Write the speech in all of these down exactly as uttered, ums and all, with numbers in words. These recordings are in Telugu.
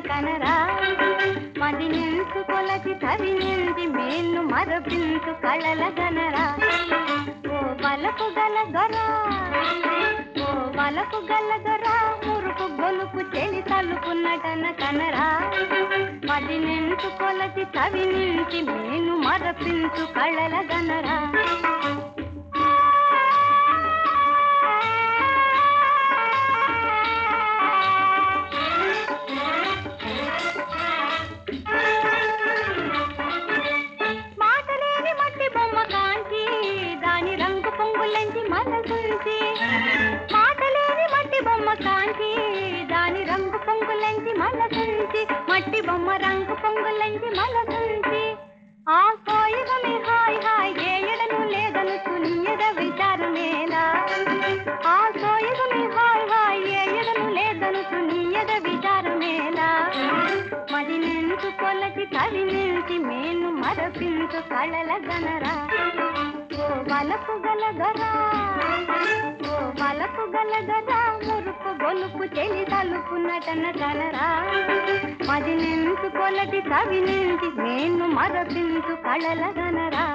కనరా మది నింసు కొలది కవి నింది మేను మరపించు కళల గనరా ఓ బలకు గల గరా ఓ బలకు గల గరా మురుకు గొలుపు చెలి తలుపున్నటన కనరా మది నింసు కొలది కవి నింది మేను మరపించు కళల గనరా మాటలేని మట్టి బొమ్మ కాంచి దాని రంగు పొంగులంచి మలసంచి మట్టి బొమ్మ రంగు పొంగులంచి మలసంచి ఆ కోయగమే హాయ్ హాయ్ ఏయడను లేదను తున్యద విచారమేలా ఆ కోయగమే హాయ్ హాయ్ ఏయడను లేదను తున్యద విచారమేలా మది నించు కొలచి కవి నించి మేను మరపించు కళల గనరా ఓ బలకు గల గరా ఓ బలకు గల గరా మురుకు గొలుపు చెలి తలుపున్నటన కనరా మది నించు కొలది కవి నించి నేను మరపించు కళల గనరా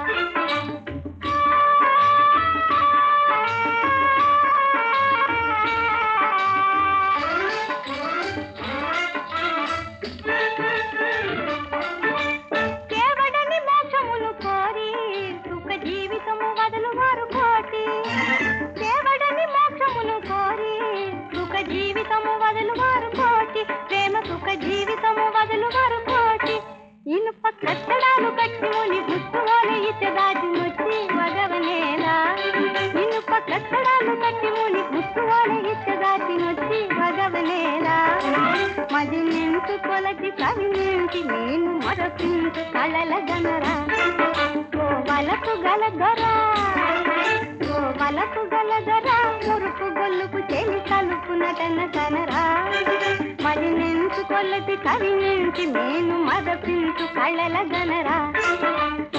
జీవితము వదలు వారు కోటి ప్రేమ సుఖ జీవితము వదలు వారు కోటి ఇనుప కట్టడాలు కట్టి ముని గుర్తువాలి ఇచ్చ దాటి వచ్చి వగవనేలా ఇనుప కట్టడాలు కట్టి ముని గుర్తువాలి ఇచ్చ దాటి వచ్చి వగవనేలా మది నించు కొలటి కవి నించి నేను మరపించు కళల గనరా ఓ వలకు గల గరా ఓ వలకు గల గరా మురుకు గొల్లుకు చెలి తలుపునటన కనరా మది నించు కొలటి కవి నించి నేను మరపించు కళల గనరా